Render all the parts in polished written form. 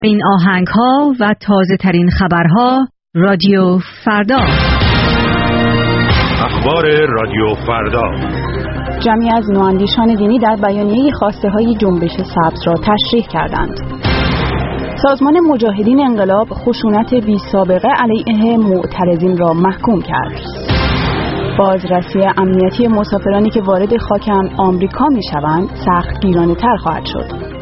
این آهنگ‌ها و تازه ترین خبرها رادیو فردا. اخبار رادیو فردا. جمعی از نواندیشان دینی در بیانیه‌ای خواسته‌های جنبش سبز را تشریح کردند. سازمان مجاهدین انقلاب خشونت بی‌سابقه علیه معترضین را محکوم کرد. بازرسی امنیتی مسافرانی که وارد خاک آمریکا می‌شوند سخت گیرانه‌تر خواهد شد.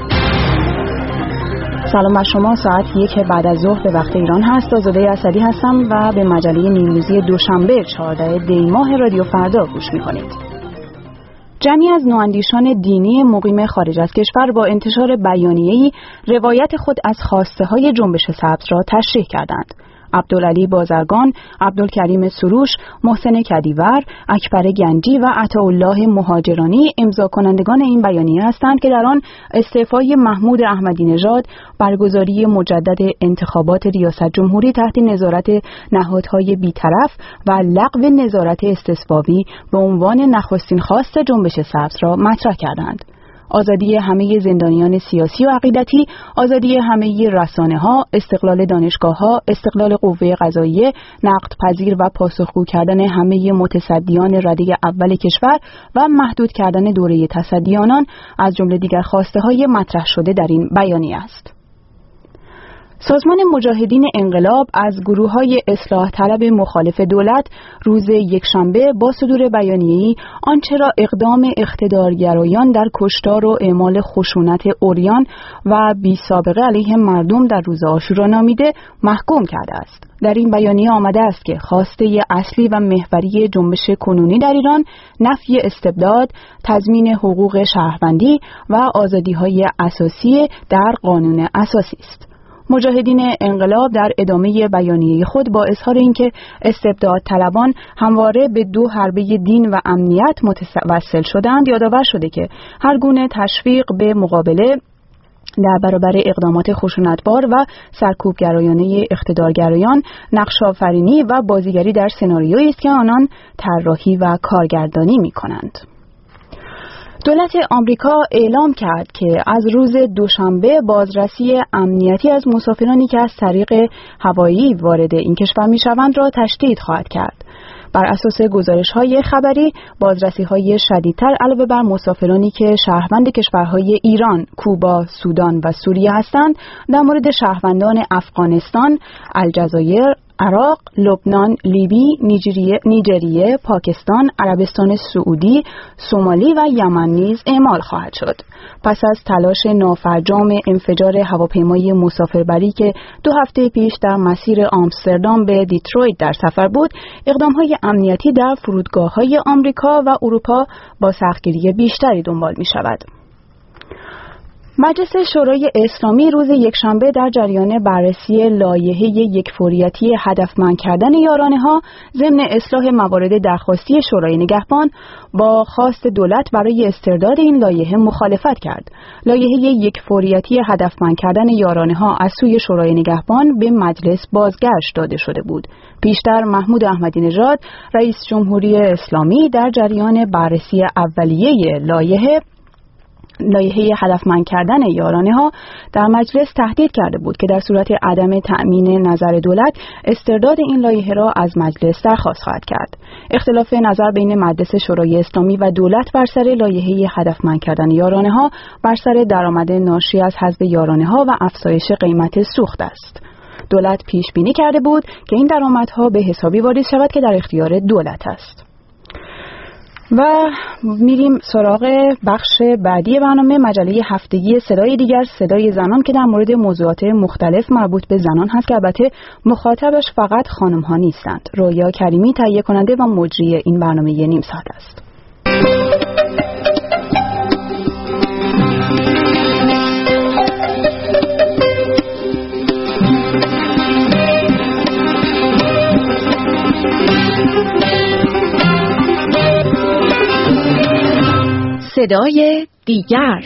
سلام بر شما. ساعت 1 بعد از ظهر به وقت ایران هست. آزاده اسدی هستم و به مجله نیمروزی دوشنبه 14 دی ماه رادیو فردا گوش می‌کنید. جمعی از نواندیشان دینی مقیم خارج از کشور با انتشار بیانیه‌ای روایت خود از خواسته‌های جنبش سبز را تشریح کردند. عبدالعلی بازرگان، عبدالکریم سروش، محسن کدیور، اکبر گنجی و عطاالله مهاجرانی امضا کنندگان این بیانیه هستند که در آن استعفای محمود احمدی نژاد، برگزاری مجدد انتخابات ریاست جمهوری تحت نظارت نهادهای بی‌طرف و لغو نظارت استثبابی به عنوان نخستین خواست جنبش سبز را مطرح کردند. آزادی همه زندانیان سیاسی و عقیدتی، آزادی همه رسانه‌ها، استقلال دانشگاه‌ها، استقلال قوه قضاییه، نقد پذیر و پاسخگو کردن همه متصدیان رده اول کشور و محدود کردن دوره تصدیانان از جمله دیگر خواسته‌های مطرح شده در این بیانیه است. سازمان مجاهدین انقلاب از گروه‌های اصلاح طلب مخالف دولت روز یکشنبه با صدور بیانیه‌ای آنچه را اقدام اقتدارگرایان در کشتار و اعمال خشونت عریان و بی‌سابقه علیه مردم در روز عاشورا نامیده محکوم کرده است. در این بیانیه آمده است که خواسته اصلی و محوری جنبش کنونی در ایران نفی استبداد، تضمین حقوق شهروندی و آزادی‌های اساسی در قانون اساسی است. مجاهدین انقلاب در ادامه بیانیه خود با اظهار اینکه استبداد طلبان همواره به دو حربه دین و امنیت متوسل شدند یادآور شده که هر گونه تشویق به مقابله در برابر اقدامات خشونتبار و سرکوبگرایانه اقتدارگرایان نقش آفرینی و بازیگری در سناریویی است که آنان طراحی و کارگردانی می‌کنند. دولت آمریکا اعلام کرد که از روز دوشنبه بازرسی امنیتی از مسافرانی که از طریق هوایی وارد این کشور می‌شوند را تشدید خواهد کرد. بر اساس گزارش‌های خبری، بازرسی‌های شدیدتر علاوه بر مسافرانی که شهروند کشورهای ایران، کوبا، سودان و سوریه هستند، در مورد شهروندان افغانستان، الجزایر، عراق، لبنان، لیبی، نیجریه، پاکستان، عربستان سعودی، سومالی و یمن نیز اعمال خواهد شد. پس از تلاش نافرجام انفجار هواپیمای مسافربری که 2 هفته پیش در مسیر آمستردام به دیترویت در سفر بود، اقدام‌های امنیتی در فرودگاه‌های آمریکا و اروپا با سختگیری بیشتری دنبال می‌شود. مجلس شورای اسلامی روز یکشنبه در جریان بررسی لایحه یکفوریتی هدفمند کردن یارانه‌ها ضمن اصلاح موارد درخواستی شورای نگهبان با خواست دولت برای استرداد این لایحه مخالفت کرد. لایحه یکفوریتی هدفمند کردن یارانه‌ها از سوی شورای نگهبان به مجلس بازگشت داده شده بود. پیشتر محمود احمدی نژاد رئیس جمهوری اسلامی در جریان بررسی اولیه لایحه هدفمند کردن یارانه‌ها در مجلس تهدید کرده بود که در صورت عدم تأمین نظر دولت استرداد این لایحه را از مجلس درخواست خواهد کرد. اختلاف نظر بین مجلس شورای اسلامی و دولت بر سر لایحه هدفمند کردن یارانه‌ها بر سر درآمد ناشی از حذف یارانه‌ها و افزایش قیمت سوخت است. دولت پیش بینی کرده بود که این درآمدها به حسابی واریز شود که در اختیار دولت است. و میریم سراغ بخش بعدی برنامه، مجله هفتگی صدای دیگر، صدای زنان، که در مورد موضوعات مختلف مربوط به زنان هست که البته مخاطبش فقط خانم ها نیستند. رویا کریمی تهیه کننده و مجری این برنامه نیم ساعت است. صدای دیگر،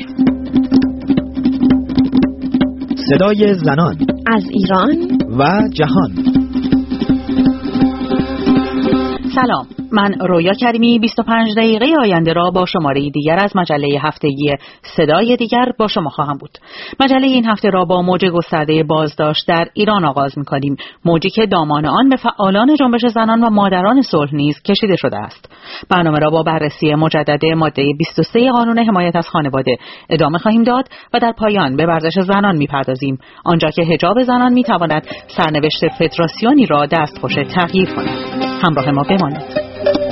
صدای زنان از ایران و جهان. سلام، من رویا کریمی 25 دقیقه آینده را با شماره دیگر از مجله هفتگی صدای دیگر با شما خواهم بود. مجله این هفته را با موج گسترده بازداشت در ایران آغاز می‌کنیم، موجی که دامان آن به فعالان جنبش زنان و مادران صلح نیز کشیده شده است. برنامه را با بررسی مجدد ماده 23 قانون حمایت از خانواده ادامه خواهیم داد و در پایان به ورزش زنان می‌پردازیم، آنجا که حجاب زنان می‌تواند سرنوشت فدراسیونی را دستخوش تغییر کند. همراه ما بمانید.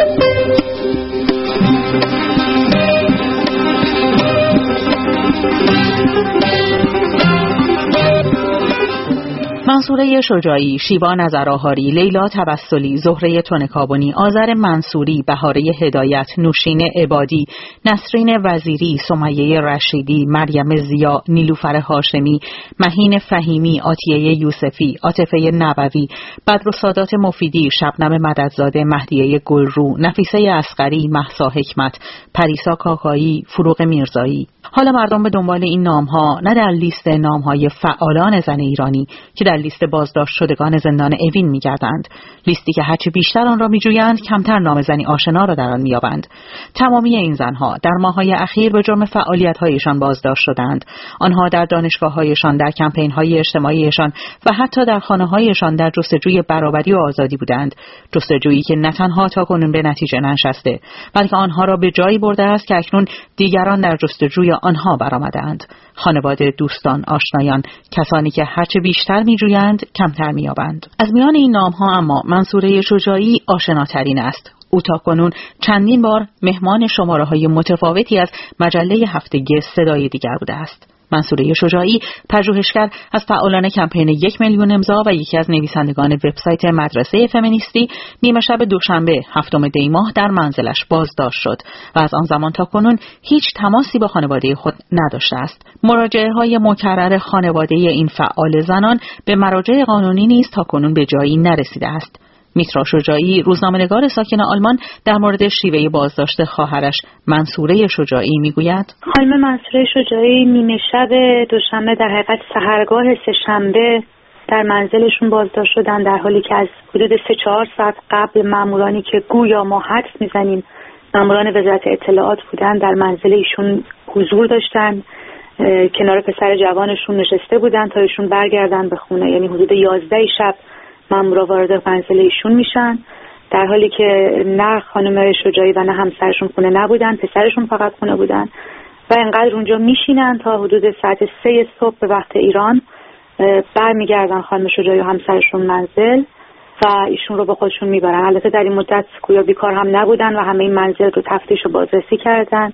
منصوره شجاعی، شیوا نظرآهاری، لیلا توسلی، زهره تنکابونی، آذر منصوری، بهاره هدایت، نوشین عبادی، نسرین وزیری، سمیه رشیدی، مریم ضیا، نیلوفر هاشمی، مهین فهیمی، عاطیه یوسفی، عاطفه نبوی، بدرالسادات مفیدی، شبنم مددزاده، مهدیه گلرو، نفیسه اصغری، مهسا حکمت، پریسا کاکایی، فروغ میرزایی. حالا مردم به دنبال این نام‌ها نه در لیست نام‌های فعالان زن ایرانی که در لیست بازداشت شدگان زندان اوین می‌گردند، لیستی که هرچه بیشتر آن را می‌جویند کمتر نام زنی آشنا را در آن می‌یابند. تمامی این زن‌ها در ماه‌های اخیر به جرم فعالیت‌هایشان بازداشت شدند. آنها در دانشگاه‌هایشان، در کمپین‌های اجتماعیشان و حتی در خانه‌هایشان در جستجوی برابری و آزادی بودند، جستجویی که نه تنها تاکنون به نتیجه ننشسته، بلکه آنها را به جایی برده است که اکنون دیگران در جستجوی آنها برآمدند. خانواده، دوستان، آشنایان، کسانی که هرچه بیشتر می‌جویند کمتر می‌یابند. از میان این نام‌ها اما منصوره شجاعی آشناترین است. او تاکنون چندین بار مهمان شماره‌های متفاوتی از مجله هفتگی صدای دیگر بوده است. منصوره شجاعی، پژوهشگر از فعالان کمپین 1 میلیون امضا و یکی از نویسندگان وبسایت مدرسه فمینیستی، نیمه شب دوشنبه 7 دی ماه در منزلش بازداشت شد و از آن زمان تا کنون هیچ تماسی با خانواده خود نداشته است. مراجعه‌های مکرر خانواده این فعال زنان به مراجع قانونی نیز تا کنون به جایی نرسیده است. میترا شجاعی، روزنامه‌نگار ساکن آلمان، در مورد شیوه بازداشت خواهرش منصوره شجاعی میگوید: خانم منصوره شجاعی نیمه شب دوشنبه، در حقیقت سحرگاه سه‌شنبه، در منزلشون بازداشت شدن، در حالی که از حدود 3-4 ساعت قبل مامورانی که گویا ما حدس میزنیم ماموران وزارت اطلاعات بودن در منزل ایشون حضور داشتن، کنار پسر جوانشون نشسته بودن تا ایشون برگردن به خونه. یعنی حدود 11 شب مامورا وارد منزل ایشون میشن، در حالی که نه خانم شجاعی و نه همسرشون خونه نبودن، پسرشون فقط خونه بودن و انقدر اونجا میشینن تا حدود ساعت 3 صبح به وقت ایران برمیگردن خانم شجاعی و همسرشون منزل و ایشون رو با خودشون میبرن. البته در این مدت گویا بیکار هم نبودن و همه این منزل رو تفتیش و بازرسی کردن.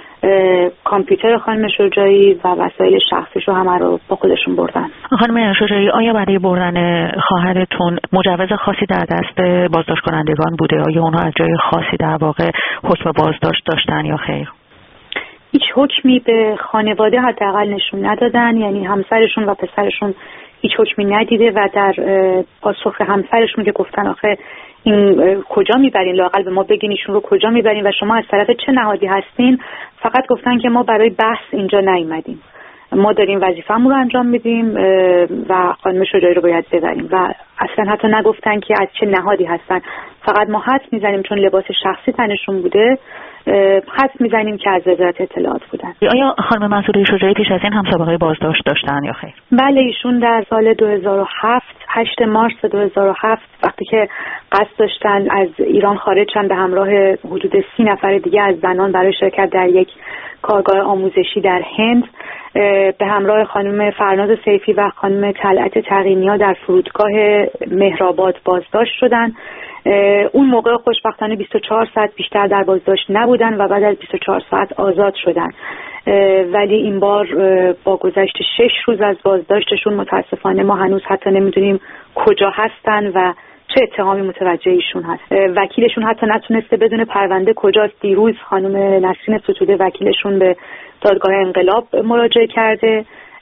کامپیوتر خانم شجاعی و وسایل شخصیشو همه رو با خودشون بردن. خانم شجاعی، آیا برای بردن خواهرتون مجوز خاصی در دست بازداشت کنندگان بوده؟ آیا اونها از جای خاصی در واقع حکم بازداشت داشتن یا خیر؟ هیچ حکمی به خانواده حداقل نشون ندادن، یعنی همسرشون و پسرشون هیچ حکمی ندیده و در پاسخ همسرشون که گفتن آخه این کجا میبرین، لااقل به ما بگین ایشون رو کجا میبرین و شما از طرف چه نهادی هستین، فقط گفتن که ما برای بحث اینجا نیومدیم، ما داریم وظیفه‌مون رو انجام میدیم و خانم شجاعی رو باید ببریم و اصلا حتی نگفتن که از چه نهادی هستن. فقط ما حدس میزنیم چون لباس شخصی تنشون بوده، حدس میزنیم که از وزارت اطلاعات بودن. آیا خانم منصوره شجاعی پیش از این هم سابقه بازداشت داشتن یا خیر؟ بله، ایشون در سال 2007 8 مارس 2007 وقتی که قصد داشتن از ایران خارج شدن به همراه حدود 30 نفر دیگه از زنان برای شرکت در یک کارگاه آموزشی در هند، به همراه خانم فرناز سیفی و خانم طلعت تقی‌نیا در فرودگاه مهرآباد بازداشت شدن. اون موقع خوشبختانه 24 ساعت بیشتر در بازداشت نبودن و بعد از 24 ساعت آزاد شدن، ولی این بار با گذشت 6 روز از بازداشتشون متاسفانه ما هنوز حتی نمیدونیم کجا هستن و چه اتهامی متوجه ایشون هست. وکیلشون حتی نتونسته بدون پرونده کجاست. دیروز خانم نسرین ستوده وکیلشون به دادگاه انقلاب مراجعه کرده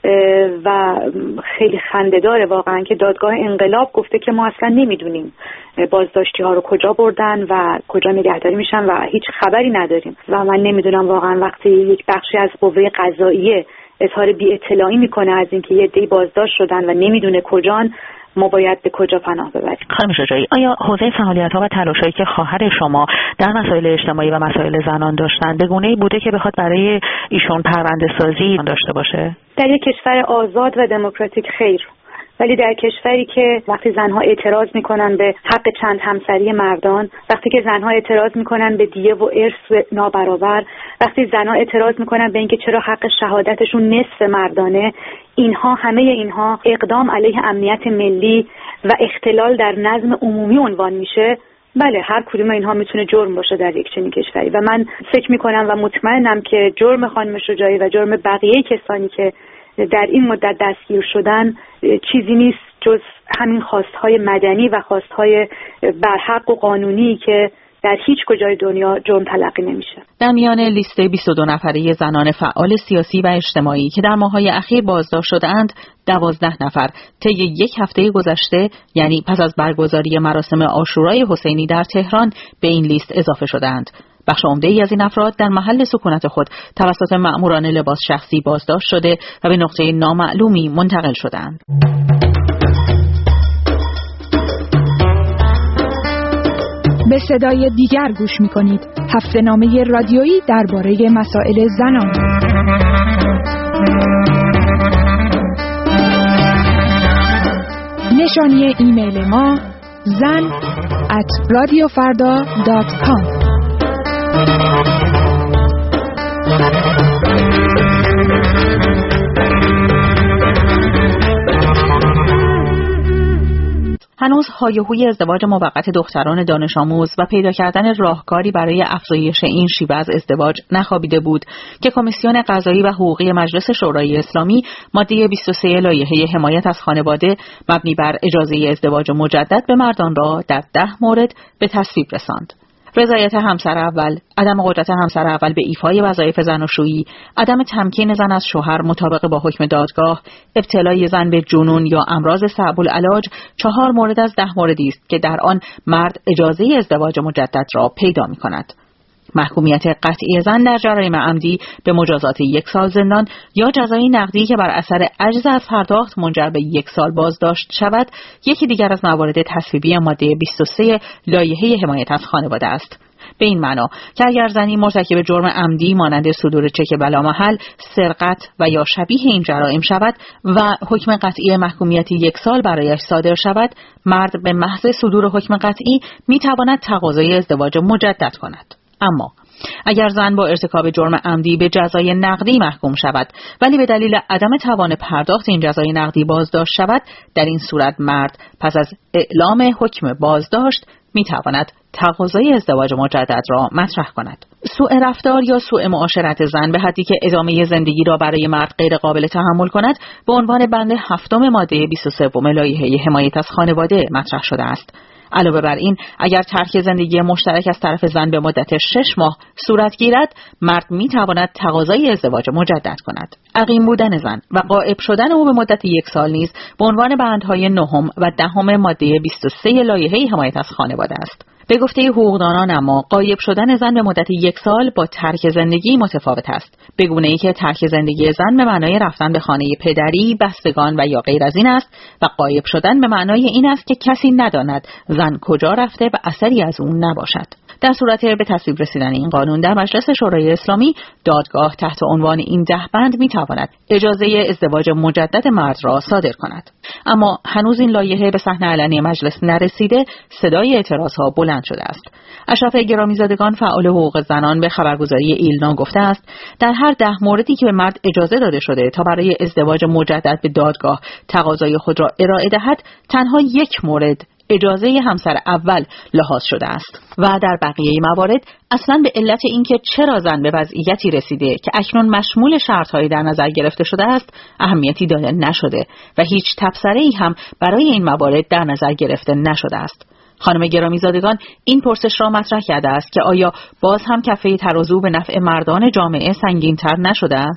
و خیلی خنده‌داره واقعا که دادگاه انقلاب گفته که ما اصلا نمیدونیم بازداشتی ها رو کجا بردن و کجا نگهداری میشن و هیچ خبری نداریم و من نمیدونم واقعا وقتی یک بخشی از قوه قضاییه اظهار بی اطلاعی میکنه از اینکه یه عده‌ای بازداشت شدن و نمیدونه کجان، ما باید به کجا پناه ببریم. خانم شجاعی، آیا حوزه فعالیت‌ها و تلاش‌هایی که خواهر شما در مسائل اجتماعی و مسائل زنان داشتن به گونه‌ای بوده که بخواد برای ایشون پرونده‌سازی داشته باشه؟ در یک کشور آزاد و دموکراتیک خیر، ولی در کشوری که وقتی زنها اعتراض میکنن به حق چند همسری مردان، وقتی که زنها اعتراض میکنن به دیه و ارث نابرابر، وقتی زنها اعتراض میکنن به اینکه چرا حق شهادتشون نصف مردانه، همه اینها اقدام علیه امنیت ملی و اختلال در نظم عمومی عنوان میشه، بله هر کدوم اینها میتونه جرم باشه در یک چنین کشوری و من فکر میکنم و مطمئنم که جرم خانم شجاعی و جرم بقیه کسانی که در این مدت دستگیر شدن چیزی نیست جز همین خواستهای مدنی و خواستهای برحق و قانونی که در هیچ کجای دنیا جرم تلقی نمیشه. در میان لیست 22 نفره زنان فعال سیاسی و اجتماعی که در ماه‌های اخیر بازداشت شدند، 12 نفر طی یک هفته گذشته، یعنی پس از برگزاری مراسم عاشورای حسینی در تهران، به این لیست اضافه شدند. بخش عمده‌ای از این افراد در محل سکونت خود توسط مأموران لباس شخصی بازداشت شده و به نقطه نامعلومی منتقل شدند. به صدای دیگر گوش می‌کنید. هفته‌نامه رادیویی درباره مسائل زنان. نشانی ایمیل ما zan@radiofarda.com. هنوز هایهوی ازدواج موقت دختران دانش آموز و پیدا کردن راهکاری برای افزایش این شیوه از ازدواج نخوابیده بود که کمیسیون قضایی و حقوقی مجلس شورای اسلامی ماده 23 لایحه حمایت از خانواده مبنی بر اجازه ازدواج مجدد به مردان را در 10 مورد به تصویب رساند. رضایت همسر اول، عدم قدرت همسر اول به ایفای وظایف زناشویی، عدم تمکین زن از شوهر مطابق با حکم دادگاه، ابتلای زن به جنون یا امراض صعب العلاج 4 مورد از 10 موردی است که در آن مرد اجازه ازدواج مجدد را پیدا می‌کند. محکومیت قطعی زن در جرایم عمدی به مجازات 1 سال زندان یا جزای نقدی که بر اثر عجز از پرداخت منجر به 1 سال بازداشت شود، یکی دیگر از موارد تصویبی ماده 23 لایحه حمایت از خانواده است. به این معنا که اگر زنی مرتکب جرم عمدی مانند صدور چک بلامحل، سرقت و یا شبیه این جرایم شود و حکم قطعی محکومیت 1 سال برایش صادر شود، مرد به محض صدور حکم قطعی میتواند تقاضای ازدواج مجدد کند. اما اگر زن با ارتکاب جرم عمدی به جزای نقدی محکوم شود ولی به دلیل عدم توان پرداخت این جزای نقدی بازداشت شود، در این صورت مرد پس از اعلام حکم بازداشت میتواند تقاضای ازدواج مجدد را مطرح کند. سوء رفتار یا سوء معاشرت زن به حدی که ادامه زندگی را برای مرد غیر قابل تحمل کند به عنوان بند 7 ماده 23 لایحه حمایت از خانواده مطرح شده است. علاوه بر این، اگر ترک زندگی مشترک از طرف زن به مدت 6 ماه صورت گیرد، مرد می تواند تقاضای ازدواج مجدد کند. عقیم بودن زن و غائب شدن او به مدت 1 سال نیز به عنوان بندهای 9 و 10 ماده 23 لایحه حمایت از خانواده است. به گفته حقوقدانان اما غایب شدن زن به مدت 1 سال با ترک زندگی متفاوت است، به گونه‌ای که ترک زندگی زن به معنای رفتن به خانه پدری، بستگان و یا غیر از این است و غایب شدن به معنای این است که کسی نداند زن کجا رفته و اثری از اون نباشد. در صورت به تصویب رسیدن این قانون در مجلس شورای اسلامی، دادگاه تحت عنوان این 10 بند می‌تواند اجازه ازدواج مجدد مرد را صادر کند. اما هنوز این لایحه به صحنه علنی مجلس نرسیده، صدای اعتراضها بلند شده است. اشرف گرامیزادگان فعال حقوق زنان به خبرگزاری ایلنا گفته است در هر 10 موردی که به مرد اجازه داده شده تا برای ازدواج مجدد به دادگاه تقاضای خود را ارائه دهد، تنها 1 مورد اجازه همسر اول لحاظ شده است و در بقیه موارد اصلا به علت اینکه چرا زن به وضعیتی رسیده که اکنون مشمول شرط‌های در نظر گرفته شده است اهمیتی داده نشده و هیچ تبصره‌ای هم برای این موارد در نظر گرفته نشده است. خانم گرامیزادگان این پرسش را مطرح کرده است که آیا باز هم کفه ترازو به نفع مردان جامعه سنگین‌تر نشده است؟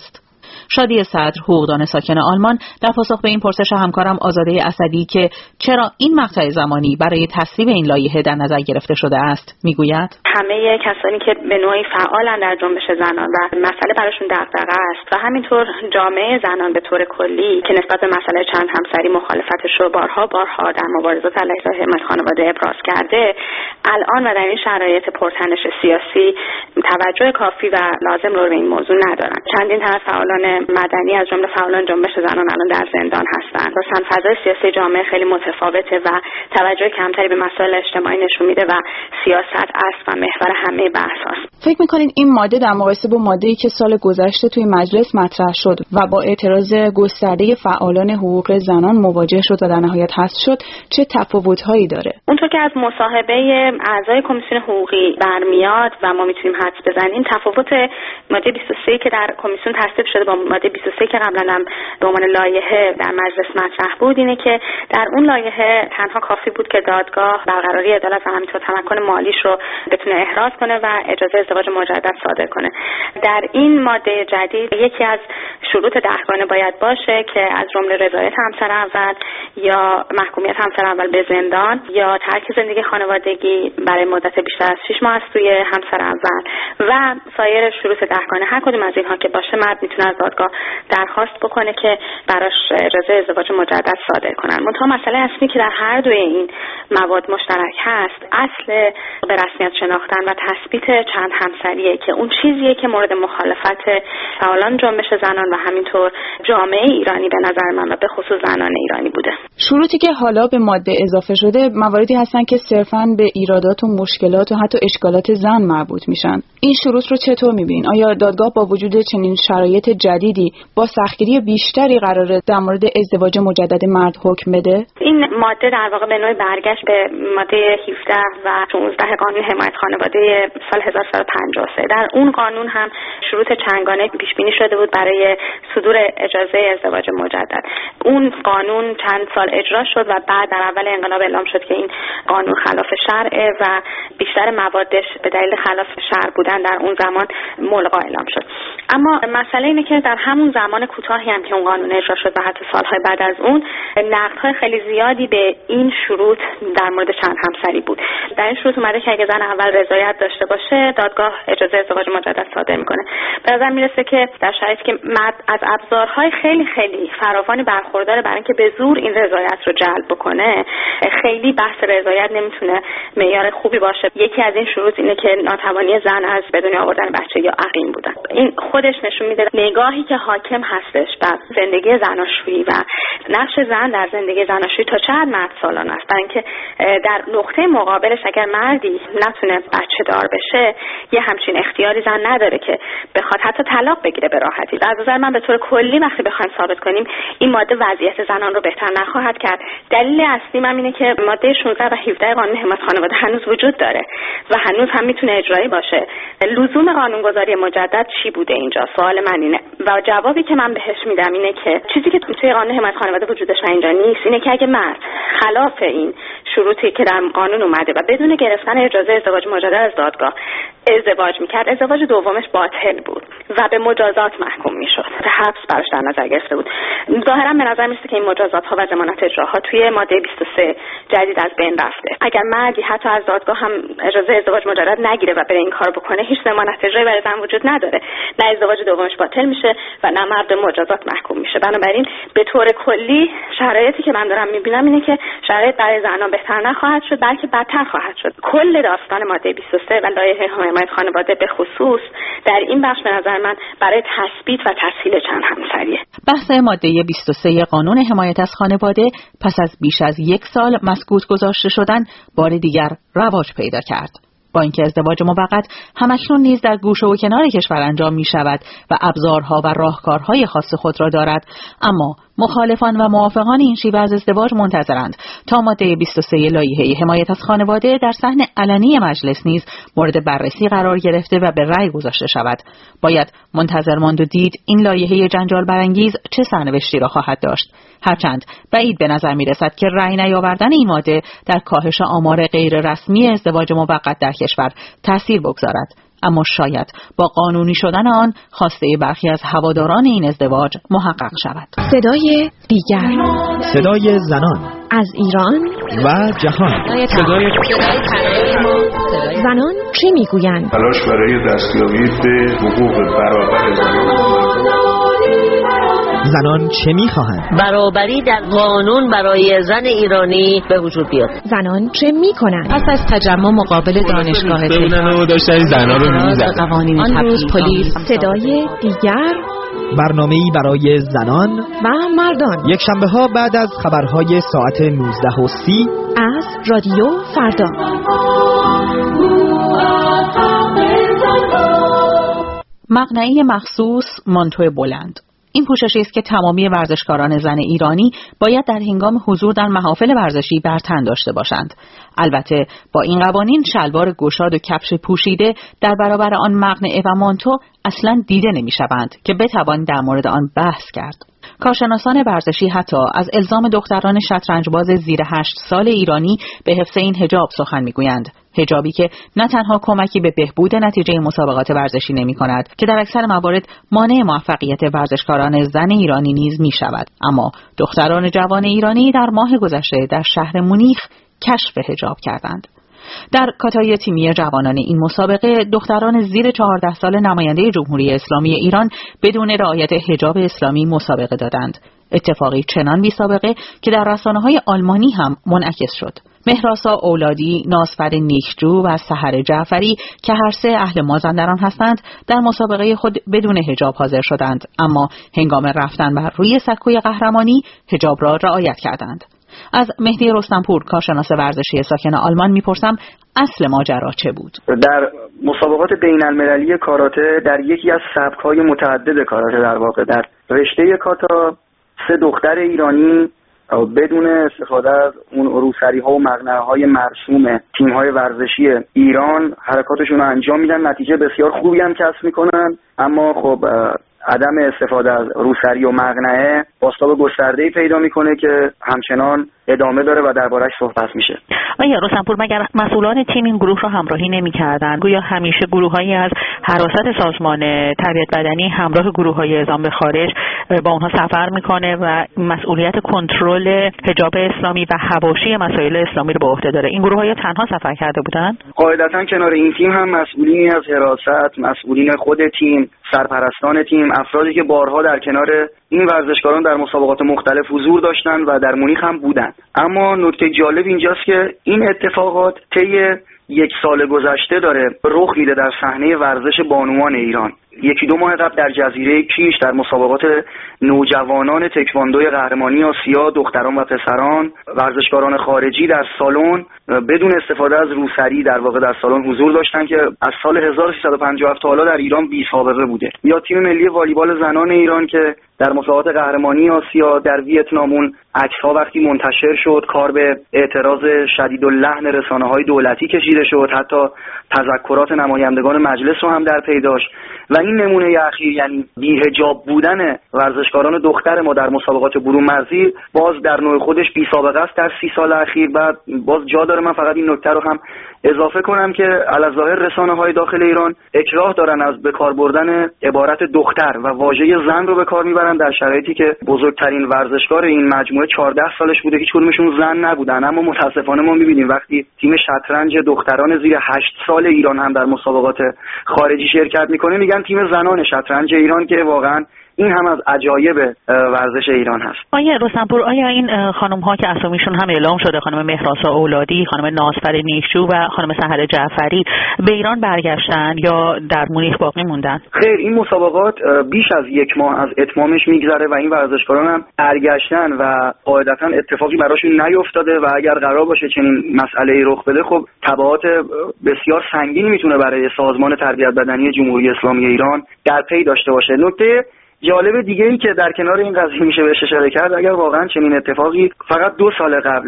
شادی صدر، حقوقدان ساکن آلمان، در پاسخ به این پرسش همکارم آزاده اسدی که چرا این مقطع زمانی برای تصویب این لایحه در نظر گرفته شده است میگوید: همه کسانی که به نوعی فعالن در جنبش زنان و مسئله براشون دغدغه است و همینطور جامعه زنان به طور کلی که نسبت به مسئله چند همسری مخالفتش رو بارها در مبارزات علیه حمایت خانواده ابراز کرده، الان و در این شرایط پرتنش سیاسی توجه کافی و لازم رو به این موضوع ندارن. چندین تن از فعالان مدنی از جمله فعالان جنبش زنان الان در زندان هستند. مثلا فضای سیاسی جامعه خیلی متفاوته و توجه کمتری به مسائل اجتماعی نشون میده و سیاست است و محور همه بحث است. فکر می‌کنید این ماده در مقایسه با ماده‌ای که سال گذشته توی مجلس مطرح شد و با اعتراض گسترده فعالان حقوق زنان مواجه شد و در نهایت حذف شد چه تفاوت‌هایی داره؟ اونطور که از مصاحبه اعضای کمیسیون حقوقی برمیاد و ما میتونیم حدس بزنیم، تفاوت ماده 23 که در کمیسیون تصویب شده با ماده 23 که قبلا هم به عنوان لایحه در مجلس مطرح بود اینه که در اون لایحه تنها کافی بود که دادگاه برقراری عدالت و همینطور تمکن مالیش رو بتونه احراز کنه و اجازه ازدواج مجدد صادر کنه. در این ماده جدید یکی از شروط دهگانه باید باشه که از جمله رضایت همسر اول یا محکومیت همسر اول به زندان یا ترک زندگی خانوادگی برای مدت بیشتر از 6 ماه از سوی همسر اول و سایر شروط دهگانه هر کدوم از اینها که باشه مرد میتونه از دادگاه درخواست بکنه که براش اجازه ازدواج مجدد صادر کنن. منتها مسئله اصلی که در هر دوی این مواد مشترک هست اصل به رسمیت شناختن و تثبیت چند همسریه که اون چیزیه که مورد مخالفت فعالان جنبش زنان و همینطور جامعه ایرانی به نظر من و به خصوص زنان ایرانی بوده. شروطی که حالا به ماده اضافه شده مواردی هستن که صرفاً به ایرادات و مشکلات و حتی اشکالات زن مربوط میشن. این شروط رو چطور میبینین؟ آیا دادگاه با وجود چنین شرایط جدیدی با سختگیری بیشتری قراره در مورد ازدواج مجدد مرد حکم بده؟ این ماده در واقع به نوعی برگشت به ماده 17 و 16 قانون حمایت خانواده سال 1353. در اون قانون هم شروط چندگانه پیش بینی شده بود برای صدور اجازه ازدواج مجدد. اون قانون چند سال اجرا شد و بعد در اول انقلاب اعلام شد که این قانون خلاف شرعه و بیشتر موادش به دلیل خلاف شرع بودن در اون زمان ملغا اعلام شد. اما مسئله اینه که در همون زمان کوتاهی هم که اون قانون اجرا شد و حتی سالهای بعد از اون نقدهای خیلی زیادی به این شروط در مورد چند همسری بود. در این شروط اومده که اگه زن اول رضایت داشته باشه دادگاه اجازه ازدواج مجدد صادر میکنه. به نظر میرسه که در شرایطی که مرد از ابزارهای خیلی فراوانی برخورداره برای اینکه به زور این رضایت رو جلب بکنه، خیلی بحث رضایت نمیتونه معیار خوبی باشه. یکی از این شروط اینه که ناتوانی زن از به دنیا آوردن بچه یا عقیم بودن. این خودش نشون میده نگاهی که حاکم هستش بر زندگی زناشویی و نقش زن در زندگی زناشویی تا چه حد مرد سالان است. برای اینکه در نقطه مقابلش اگر مردی نتونه بچه دار بشه یه همچین اختیاری زن نداره که بخواد حتی طلاق بگیره به راحتی. از نظر من به طور کلی وقتی بخوایم ثابت کنیم این ماده وضعیت زنان رو بهتر نخواهد کرد. دلیل اصلی من اینه که ماده 16 و 17 قانون حمایت خانواده هنوز وجود داره و هنوز هم میتونه اجرایی باشه. لزوم قانونگذاری مجدد چی بوده اینجا؟ سوال من اینه و جوابی که من بهش میدم اینه که چیزی که توی قانون حمایت خانواده وجودش اینجا نیست اینه که اگه مرد خلاف این شروطی که در قانون اومده و بدون گرفتن اجازه ازدواج مجدد از دادگاه ازدواج میکرد، ازدواج دومش باطل بود و به مجازات محکوم میشد. حبس براش در نظر گرفته بود. ظاهرا به نظر میاد که این مجازات ها و ضمانت اجراها توی ماده 23 جدید از بین رفته. اگر مردی حتی از دادگاه هم اجازه ازدواج مجدد نگیره و بره این کار بکنه، هیچ ضمانت اجرایی برای زن وجود نداره. نه ازدواج دومش باطل میشه و نه مرد مجازات محکوم میشه. بنابراین به طور کلی شرایطی که من دارم میبینم اینه که شرایط برای زنان بهتر نخواهد شد بلکه بدتر خواهد شد. کل داستان ماده 23 و لایحه حمایت خانواده به خصوص در این بخش به نظر من برای تثبیت و تسهیل چند همسریه. بحث ماده 23 قانون حمایت از خانواده پس از بیش از 1 سال مسکوت گذاشته شدن بار دیگر رواج پیدا کرد. با اینکه ازدواج موقت همکنون نیز در گوشه و کنار کشور انجام می شود و ابزارها و راهکارهای خاص خود را دارد، اما مخالفان و موافقان این شیوه از ازدواج منتظرند تا ماده 23 لایحه حمایت از خانواده در صحن علنی مجلس نیز مورد بررسی قرار گرفته و به رأی گذاشته شود. باید منتظر ماند و دید این لایحه جنجال برانگیز چه سرنوشتی را خواهد داشت. هرچند بعید به نظر می رسد که رأی نیاوردن این ماده در کاهش آمار غیر رسمی ازدواج موقت در کشور تأثیر بگذارد. اما شاید با قانونی شدن آن خواسته برخی از هواداران این ازدواج محقق شود. صدای دیگر، صدای زنان از ایران و جهان. صدای زنان چی میگویند؟ تلاش برای دستیابی به حقوق برابر زنان چه میخواهند؟ برابری در قانون برای زن ایرانی به وجود بیاد. زنان چه میکنند؟ پس از تجمع مقابل دانشگاه تهران داشتن زنان رو می‌زدن. آن روز پلیس صدای دیگر، برنامه‌ای برای زنان و مردان، یک شنبه ها بعد از خبرهای ساعت 19:30 از رادیو فردا. مقنعه مخصوص مانتو بلند. این پوششی است که تمامی ورزشکاران زن ایرانی باید در هنگام حضور در محافل ورزشی بر تن داشته باشند. البته با این قوانین شلوار گشاد و کفش پوشیده در برابر آن مقنعه و مانتو اصلاً دیده نمی‌شوند که بتوان در مورد آن بحث کرد. کارشناسان ورزشی حتی از الزام دختران شطرنجباز زیر 8 سال ایرانی به حفظ این حجاب سخن میگویند. حجابی که نه تنها کمکی به بهبود نتیجه مسابقات ورزشی نمی کند که در اکثر موارد مانع موفقیت ورزشکاران زن ایرانی نیز می شود، اما دختران جوان ایرانی در ماه گذشته در شهر مونیخ کشف حجاب کردند. در کاتای تیمی جوانان این مسابقه دختران زیر 14 سال نماینده جمهوری اسلامی ایران بدون رعایت حجاب اسلامی مسابقه دادند. اتفاقی چنان بی سابقه که در رسانه‌های آلمانی هم منعکس شد. مهراسا اولادی، نازفر نیکجو و سحر جعفری که هر سه اهل مازندران هستند در مسابقه خود بدون حجاب حاضر شدند، اما هنگام رفتن بر روی سکوی قهرمانی حجاب را رعایت کردند. از مهدی رستمپور کارشناس ورزشی ساکن آلمان میپرسم اصل ماجرا چه بود؟ در مسابقات بین‌المللی کاراته در یکی از سبک‌های متعدد کاراته در واقع در رشته کاتا 3 دختر ایرانی بدون استفاده از اون روسری‌ها و مقنعه‌های مرسوم تیم‌های ورزشی ایران حرکاتشون رو انجام میدن، نتیجه بسیار خوبی هم کسب میکنن، اما خب عدم استفاده از روسری و مقنعه بازتاب گسترده‌ای پیدا میکنه که همچنان ادامه داره و درباره‌اش صحبت میشه. آیا رستمپور مگر مسئولان تیم این گروه را همراهی نمی‌کردند؟ گویا همیشه گروه‌هایی از حراست سازمان تربیت بدنی همراه گروه‌های اعزام به خارج با اونها سفر میکنه و مسئولیت کنترل حجاب اسلامی و حواشی مسائل اسلامی رو به عهده داره. این گروه‌ها تنها سفر کرده بودند؟ قاعدتاً کنار این تیم هم مسئولینی از حراست، مسئولین خود تیم، سرپرستان تیم، افرادی که بارها در کنار این ورزشکاران در مسابقات مختلف حضور داشتن و در مونیخ هم بودن. اما نکته جالب اینجاست که این اتفاقات طی 1 سال گذشته داره رخ میده در صحنه ورزش بانوان ایران. 1-2 ماه قبل در جزیره کیش در مسابقات نوجوانان تکواندوی قهرمانی آسیا دختران و پسران ورزشکاران خارجی در سالن بدون استفاده از روسری در واقع در سالن حضور داشتن که از سال 1357 تا حالا در ایران بی سابقه بوده. یا تیم ملی والیبال زنان ایران که در مسابقات قهرمانی آسیا در ویتنام اون عکس‌ها وقتی منتشر شد کار به اعتراض شدیداللحن رسانه‌های دولتی کشیده شد، حتی تذکرات نمایندگان مجلس رو هم در پی داشت. و این نمونه اخیر یعنی بی‌حجاب بودن ورزشکاران دختر ما در مسابقات برون مرزی باز در نوع خودش بی سابقه است در 30 سال اخیر. بعد باز جا داره من فقط این نکته رو هم اضافه کنم که علاوه رسانه‌های داخل ایران اکراه دارن از به کار بردن عبارت دختر و واژه زن رو به کار میبرن در شرایطی که بزرگترین ورزشکار این مجموعه 14 سالش بوده، هیچ کدومشون زن نبودن. اما متاسفانه ما می‌بینیم وقتی تیم شطرنج دختران زیر 8 سال ایران هم در مسابقات خارجی شرکت میکنه میگن تیم زنان شطرنج ایران، که واقعا این هم از عجایب ورزش ایران هست. آیا رستمپور، آیا این خانم ها که اسامیشون هم اعلام شده، خانم مهراسا اولادی، خانم نازفر نیکجو و خانم سحر جعفری، به ایران برگشتن یا در مونیخ باقی موندن؟ خیر، این مسابقات بیش از 1 ماه از اتمامش میگذره و این ورزشکاران هم برگشتن و قاعدتاً اتفاقی براشون نیفتاده و اگر قرار باشه چنین مسئله‌ای رخ بده خب تبعات بسیار سنگینی میتونه برای سازمان تربیت بدنی جمهوری اسلامی ایران در پی داشته باشه. نکته جالب دیگه ای که در کنار این قضیه میشه بهش اشاره کرد، اگر واقعا چنین اتفاقی فقط 2 سال قبل در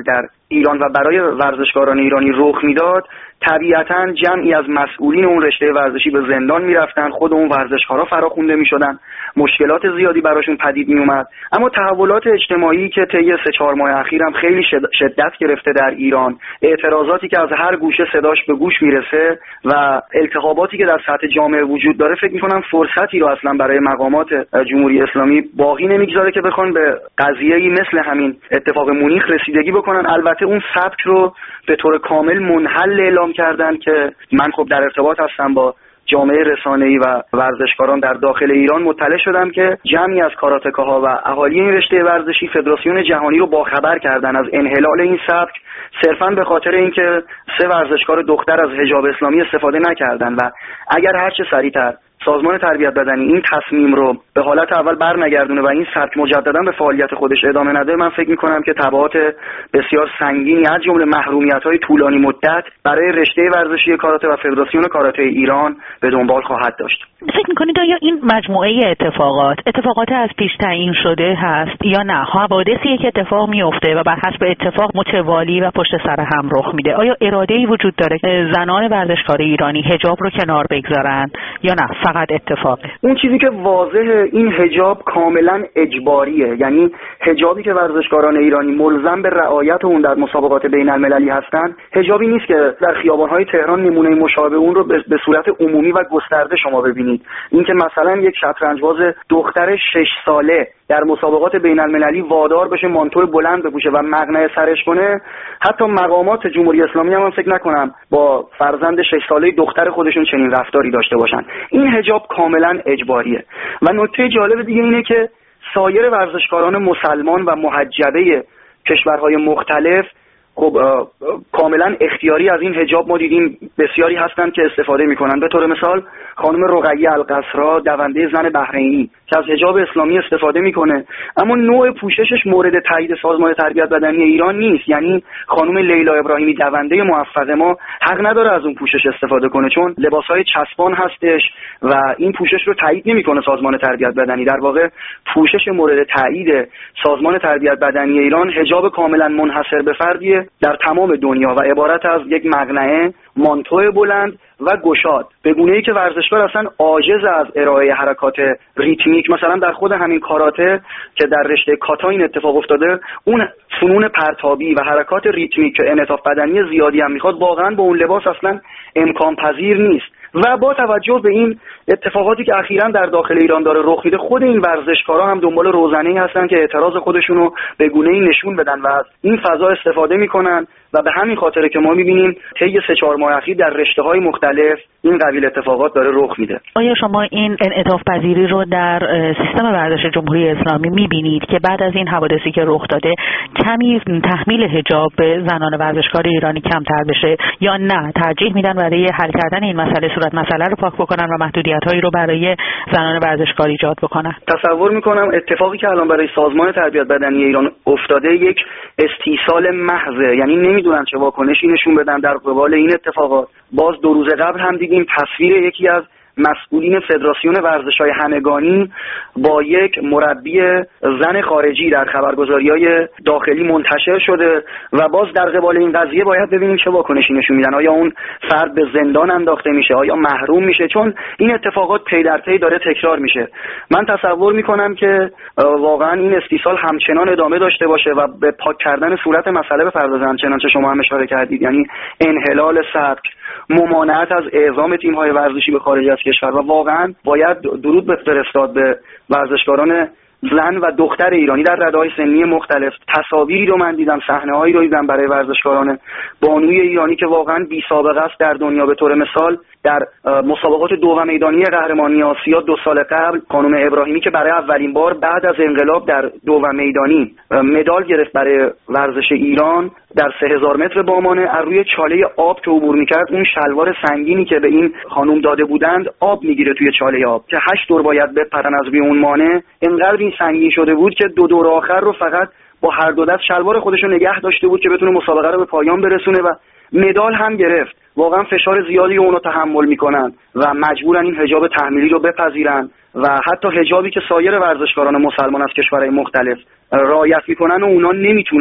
ایران و برای ورزشکاران ایرانی رخ میداد، طبیعتاً جمعی از مسئولین اون رشته ورزشی به زندان میرفتن، خود اون ورزشکارا فراخونده میشدن، مشکلات زیادی براشون پدید میومد. اما تحولات اجتماعی که طی 3-4 ماه اخیرم خیلی شدت گرفته در ایران، اعتراضاتی که از هر گوشه صداش به گوش میرسه و التهاباتی که در سطح جامعه وجود داره، فکر میکنم فرصتی رو اصلا برای مقامات جمهوری اسلامی باقی نمیگذاره که بخوان به قضیه‌ای مثل همین اتفاق مونیخ رسیدگی بکنن. البته اون سبک رو به طور کامل منحل اعلام کردن که من خب در ارتباط هستم با جامعه رسانه‌ای و ورزشکاران در داخل ایران، مطلع شدم که جمعی از کاراتکاها و اهالی این رشته ورزشی فدراسیون جهانی رو باخبر کردن از انحلال این سبک، صرفاً به خاطر اینکه 3 ورزشکار دختر از حجاب اسلامی استفاده نکردن و اگر هر چه سریعتر سازمان تربیت بدنی این تصمیم رو به حالت اول برنگردونه و این سبک مجددا به فعالیت خودش ادامه نده، من فکر می‌کنم که تبعات بسیار سنگینی از جمله محرومیت‌های طولانی مدت برای رشته ورزشی کاراته و فدراسیون کاراته ایران به دنبال خواهد داشت. فکر می‌کنید آیا این مجموعه اتفاقات از پیش تعیین شده هست یا نه حوادثی که اتفاق میفته و بر حسب اتفاق متوالی و پشت سر هم رخ میده؟ آیا اراده‌ای وجود داره که زنان ورزشکار ایرانی حجاب رو کنار بگذارن یا نه فقط اتفاقه؟ اون چیزی که واضحه این حجاب کاملا اجباریه، یعنی حجابی که ورزشکاران ایرانی ملزم به رعایت اون در مسابقات بین المللی هستن، حجابی نیست که در خیابان‌های تهران نمونه مشابه اون رو به صورت عمومی و گسترده شما ببینید. اینکه مثلا یک شطرنج‌باز دختر 6 ساله در مسابقات بین المللی وادار بشه مانتو بلند بپوشه و مقنعه سرش کنه، حتی مقامات جمهوری اسلامی هم فکر نکنم با فرزند 6 ساله دختر خودشون چنین رفتاری داشته باشن. این حجاب کاملا اجباریه. و نکته جالب دیگه اینه که سایر ورزشکاران مسلمان و محجبه کشورهای مختلف خب کاملا اختیاری از این حجاب ما دیدیم بسیاری هستند که استفاده میکنن. به طور مثال خانم رقیه القصرا، دونده زن بحرینی که از حجاب اسلامی استفاده میکنه، اما نوع پوششش مورد تایید سازمان تربیت بدنی ایران نیست. یعنی خانم لیلا ابراهیمی دونده موفق ما حق نداره از اون پوشش استفاده کنه، چون لباسهای چسبان هستش و این پوشش رو تایید نمیکنه سازمان تربیت بدنی. در واقع پوشش مورد تایید سازمان تربیت بدنی ایران حجاب کاملا منحصر به فردیه در تمام دنیا و عبارت از یک مقنعه، مانتو بلند و گشاد، به گونه‌ای که ورزشکار اصلا عاجز از ارائه حرکات ریتمیک. مثلا در خود همین کاراته که در رشته کاتا این اتفاق افتاده، اون فنون پرتابی و حرکات ریتمیک که انعطاف بدنی زیادی هم میخواد، واقعا با اون لباس اصلا امکان پذیر نیست. و با توجه به این اتفاقاتی که اخیراً در داخل ایران داره رخ میده، خود این ورزشکارا هم دنبال روزنه‌ای هستن که اعتراض خودشونو به گونه‌ای نشون بدن و از این فضا استفاده میکنن و به همین خاطره که ما میبینیم طی 3-4 ماه اخیر در رشته‌های مختلف این قبیل اتفاقات داره رخ میده. آیا شما این انعطاف پذیری رو در سیستم ورزش جمهوری اسلامی میبینید که بعد از این حوادثی که رخ داده کمی تحمیل حجاب به زنان ورزشکار ایرانی کمتر بشه، یا نه ترجیح میدن برای حل کردن این مسئله رو پاک بکنن و محدودیت‌هایی رو برای زنان ورزشکار ایجاد بکنن؟ تصور میکنم اتفاقی که الان برای سازمان تربیت بدنی ایران افتاده یک استیصال محضه، یعنی نمیدونن چه واکنشی نشون بدن در قبال این اتفاقات. باز 2 روز قبل هم دیدیم تصویر یکی از مسئولین فدراسیون ورزش‌های همگانی با یک مربی زن خارجی در خبرگزاری‌های داخلی منتشر شده و باز در قبال این قضیه باید ببینیم چه واکنشی نشون میدن. آیا اون فرد به زندان انداخته میشه؟ آیا محروم میشه؟ چون این اتفاقات پی در پی داره تکرار میشه. من تصور میکنم که واقعا این استیصال همچنان ادامه داشته باشه و به پاک کردن صورت مسئله بپردازن، چنانچه شما هم اشاره کردید، یعنی انحلال سبک، ممانعت از اعزام تیم‌های ورزشی به خارج از کشور. و واقعا باید درود بفرستاد به ورزشکاران زن و دختر ایرانی در رده‌های سنی مختلف. تصاویری رو من دیدم، صحنه‌هایی رو دیدم برای ورزشکاران بانوی ایرانی که واقعا بی سابقه است در دنیا. به طور مثال در مسابقات 2 میدانی قهرمانی آسیا 2 سال قبل خانم ابراهیمی که برای اولین بار بعد از انقلاب در 2 میدانی مدال گرفت برای ورزش ایران در 3000 متر بامانه، از روی چاله آب که عبور می‌کرد اون شلوار سنگینی که به این خانم داده بودند آب میگیره توی چاله آب که 8 دور باید بپرن از روی اون مانع. اینقدر این سنگین شده بود که 2 دور آخر رو فقط با هر دو دست شلوار خودش رو نگه داشته بود که بتونه مسابقه رو به پایان برسونه و مدال هم گرفت. واقعا فشار زیادی رو اونو تحمل میکنن و مجبورن این حجاب تحمیلی رو بپذیرن و حتی حجابی که سایر ورزشکاران مسلمان از کشورهای مختلف رعایت میکنن و اونا نمیتونن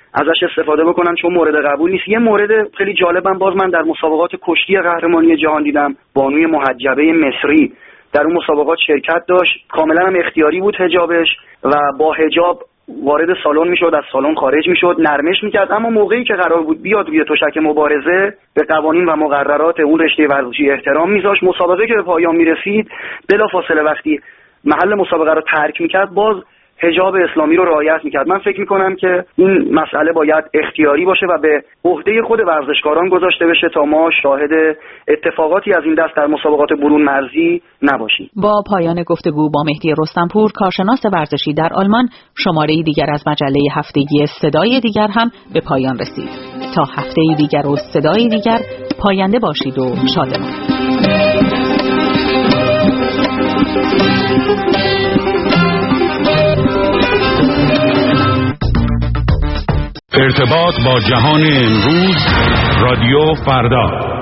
ازش استفاده بکنن چون مورد قبول نیست. یه مورد خیلی جالبم باز من در مسابقات کشتی قهرمانی جهان دیدم. بانوی محجبه مصری در اون مسابقات شرکت داشت، کاملا هم اختیاری بود حجابش و با حجاب وارد سالن میشد، از سالن خارج میشد، نرمش میکرد، اما موقعی که قرار بود بیاد روی تشک مبارزه به قوانین و مقررات اون رشته ورزشی احترام میذاشت. مسابقه که به پایان میرسید بلافاصله وقتی محل مسابقه رو ترک میکرد باز حجاب اسلامی رو رعایت میکرد. من فکر میکنم که این مسئله باید اختیاری باشه و به عهده خود ورزشکاران گذاشته بشه تا ما شاهد اتفاقاتی از این دست در مسابقات برون مرزی نباشیم. با پایان گفتگو با مهدی رستمپور، کارشناس ورزشی در آلمان، شماره دیگر از مجله هفتگی صدای دیگر هم به پایان رسید. تا هفته دیگر و صدای دیگر، پاینده باشید و شادمان. ارتباط با جهان امروز، رادیو فردا.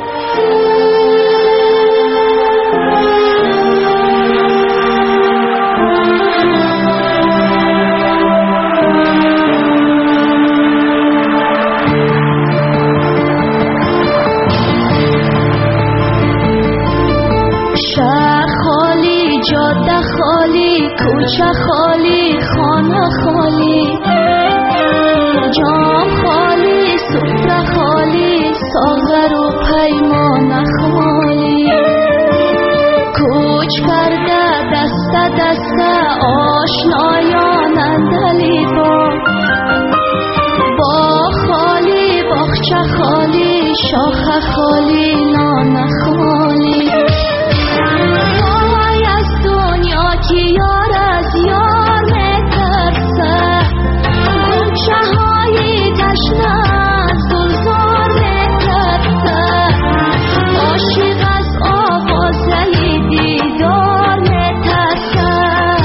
شهر خالی، جاده خالی، کوچه خالی، خانه خالی، جام خالی، سفره خالی، ساغر و پیمان خالی، کوچ کرده دست دست آشنایان اندلی با خالی، باغچه خالی، شاخه خالی، نان خالی. وای از دنیا که یار از یار میترسه، گوشه های تشنه از گلزار میترسه، عاشق از آوازه دیدار میترسه،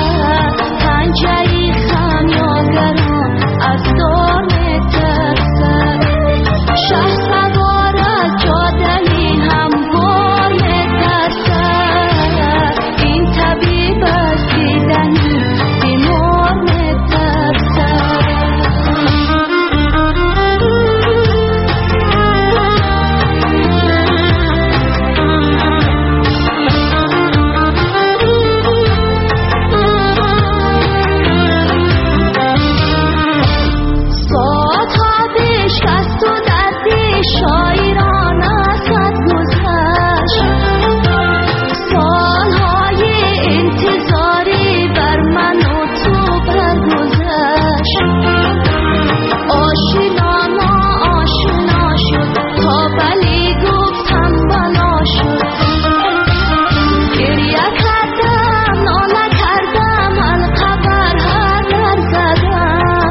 پنجه خمیازگران از دار میترسه، شه سوار از جاده هموار میترسه، این طبیب از دیدنی بیمار میترسه. ساعتها بشکست و دردی شاعران ازت گذشت، سالهای انتظاری بر من و تو برگذشت، آشنا ناآشنا شد تا بلی گفتم بلا شد، گریه کردم ناله کردم الخبر هر در زدم،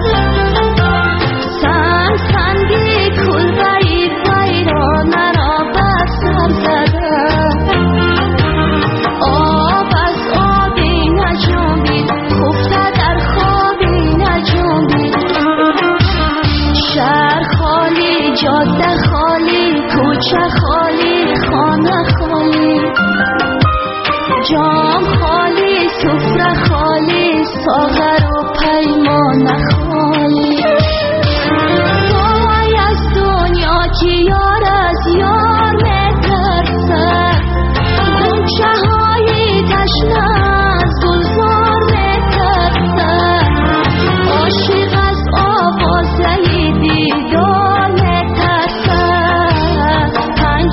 سنگ سنگی کلبه‌ای ویرانه را بر سر زدم، آب از آبی نجنبید، خفته در خوابی نجنبید، شهر خالی، جاده خالی، کوچه خالی، خانه خالی، جام خالی، سفره خالی، ساغر و پیمان خالی. وای از دنیا که یار از یار میترسه، گوشه های تشنه از گلزار میترسه، عاشق از آوازه دیدار میترسه،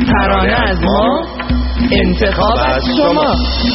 ترانه از ما، انتخاب از شما.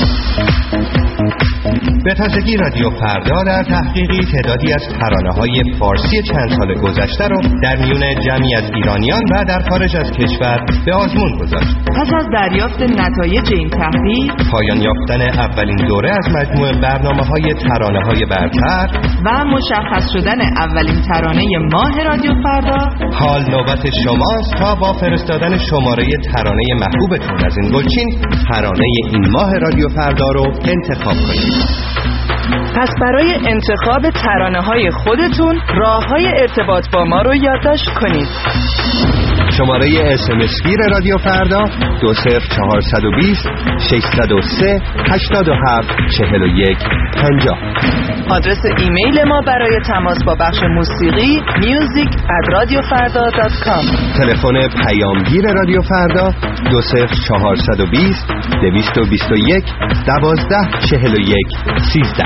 به تازگی رادیو فردا در تحقیقی تعدادی از ترانه‌های فارسی چند سال گذشته رو در میون جمعی از ایرانیان و در خارج از کشور به آزمون گذاشت. پس از دریافت نتایج این تحقیق، پایان یافتن اولین دوره از مجموعه برنامه‌های ترانه‌های برتر و مشخص شدن اولین ترانه ماه رادیو فردا، حال نوبت شماست تا با فرستادن شماره ترانه محبوبتون از این گلچین ترانه این ماه رادیو فردا رو انتخاب کنید. پس برای انتخاب ترانه‌های خودتون راه‌های ارتباط با ما رو یادداشت کنید. شماره SMS گیر رادیو فردا 20420 603 87 41 50. آدرس ایمیل ما برای تماس با بخش موسیقی music@radiofarda.com. تلفن پیامگیر رادیو فردا 20420 221 12 41 13.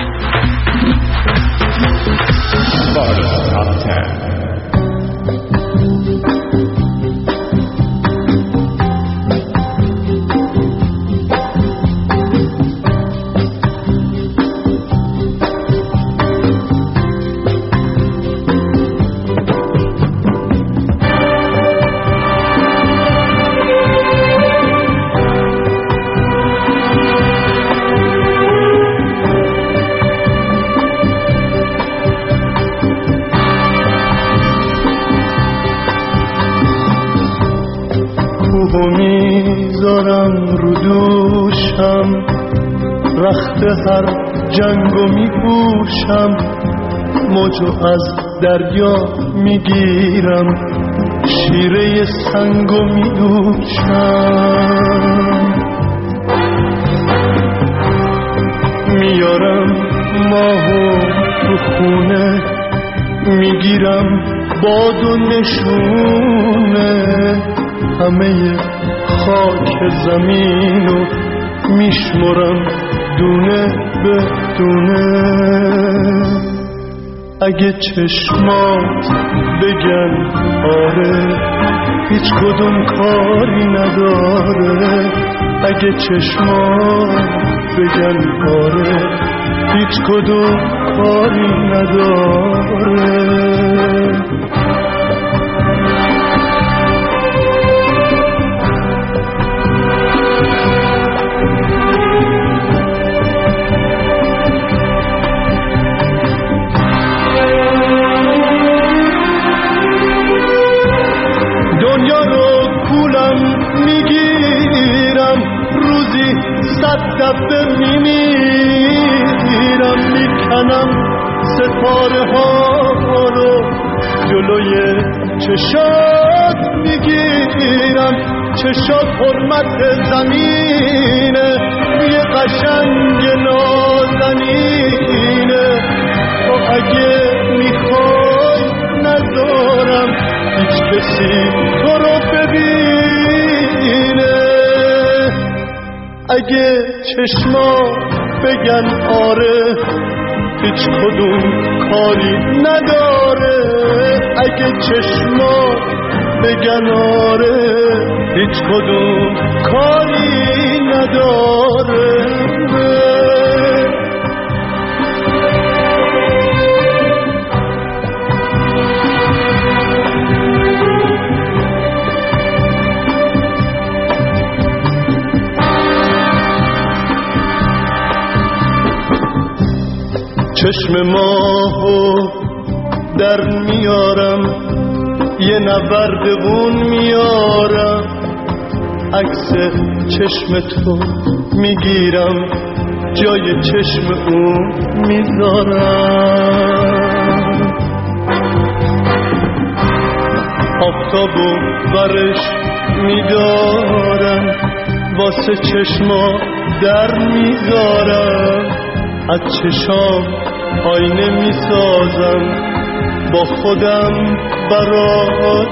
میذارم رو دوشم، رخت هر جنگو میپوشم، موجو از دریا میگیرم، شیره سنگو میدوشم، میارم ماهو تو خونه، میگیرم باد و نشونه، همه خاک زمینو میشمرم دونه به دونه. اگه چشمات بگن آره، هیچ کدوم کاری نداره. اگه چشمات بگن آره، هیچ کدوم کاری نداره. دفعه میمیرم، میکنم ستاره ها رو جلوی چشات میگیرم. چشات حرمت زمینه، یه قشنگ نازنینه. و اگه میخوای ندارم هیچ کسی تو رو ببینه. اگه چشما بگن آره، هیچ کدوم کاری نداره. اگه چشما بگن آره، هیچ کدوم کاری نداره. چشم ماهو در میارم، یه نبردبون میارم، عکس چشم تو میگیرم، جای چشم اون میذارم. آفتابو برش میدارم، واسه چشما در میذارم. از چشام آینه میسازم، با خودم برات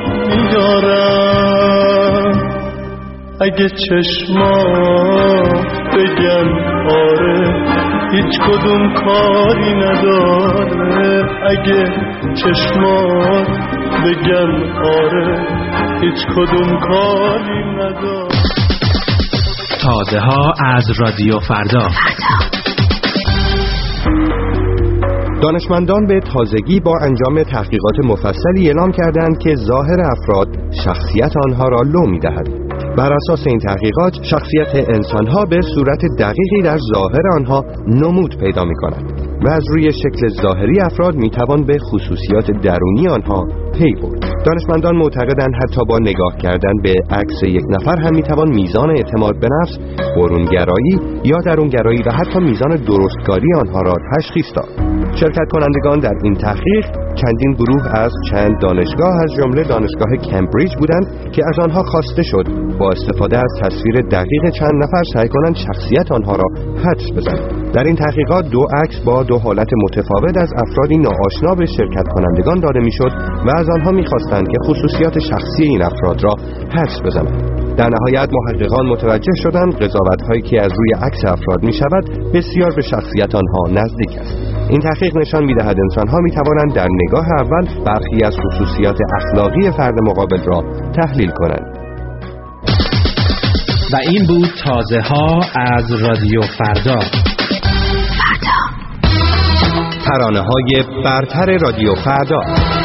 میارم. اگه چشما بگن آره، هیچ کدوم کاری نداره. اگه چشما بگن آره هیچ کدوم کاری نداشت. تازه ها از رادیو فردا. دانشمندان به تازگی با انجام تحقیقات مفصلی اعلام کردند که ظاهر افراد شخصیت آنها را لو می‌دهد. بر اساس این تحقیقات شخصیت انسانها به صورت دقیقی در ظاهر آنها نمود پیدا می‌کند و از روی شکل ظاهری افراد می‌توان به خصوصیات درونی آنها پی برد. دانشمندان معتقدند حتی با نگاه کردن به عکس یک نفر هم می‌توان میزان اعتماد به نفس، برونگرایی یا درونگرایی و حتی میزان درستکاری آنها را تشخیص داد. شرکت کنندگان در این تحقیق چندین گروه از چند دانشگاه از جمله دانشگاه کمبریج بودند که از آنها خواسته شد با استفاده از تصویر دقیق چند نفر سعی کنند شخصیت آنها را حدس بزنند. در این تحقیقات 2 عکس با 2 حالت متفاوت از افرادی ناآشنا به شرکت کنندگان داده میشد و از آنها می‌خواستند که خصوصیات شخصی این افراد را حدس بزنند. در نهایت محققان متوجه شدند قضاوت‌هایی که از روی عکس افراد می‌شود بسیار به شخصیت آنها نزدیک است. این تحقیق نشان می‌دهد انسان‌ها می‌توانند در نگاه اول برخی از خصوصیات اخلاقی فرد مقابل را تحلیل کنند. و این بود تازه ها از رادیو فردا. ترانه‌های برتر رادیو فردا.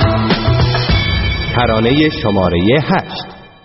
ترانه شماره 8.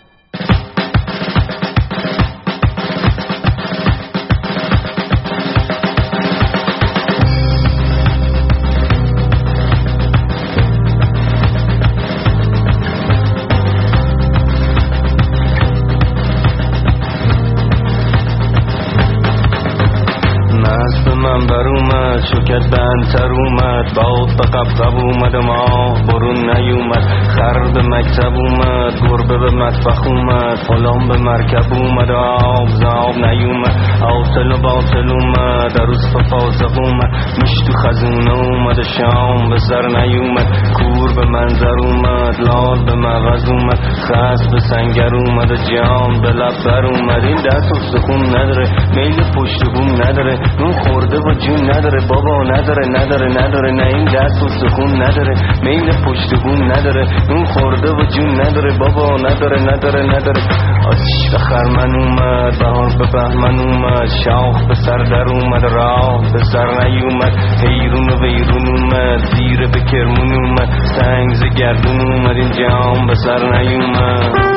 شکت بندتر اومد باد به قبقب اومد ما برون نیومد خر به مکتب اومد گربه به مطبخ اومد غلام به مرکب اومد آب زاب نیومد آتل و باطل اومد عروس به فاسق اومد مشت و خزونه اومد شام به سر نیومد کور به منظر اومد لال به مغز اومد خس به سنگر اومد و جام به لب بر اومد. این دست و سخون نداره میل پشت بوم نداره نون خورده و جون نداره بابا نداره نه این دست و سخون نداره میل پشت بوم نداره نون خورده و جون نداره بابا نداره. آتش به خرمن اومد بهار به بهمن اومد شاخ به سر در اومد راه به سر نیومد حیرون و ویرون اومد زیر به کرمون اومد سنگ ز گردون اومد این جام به سر نیومد.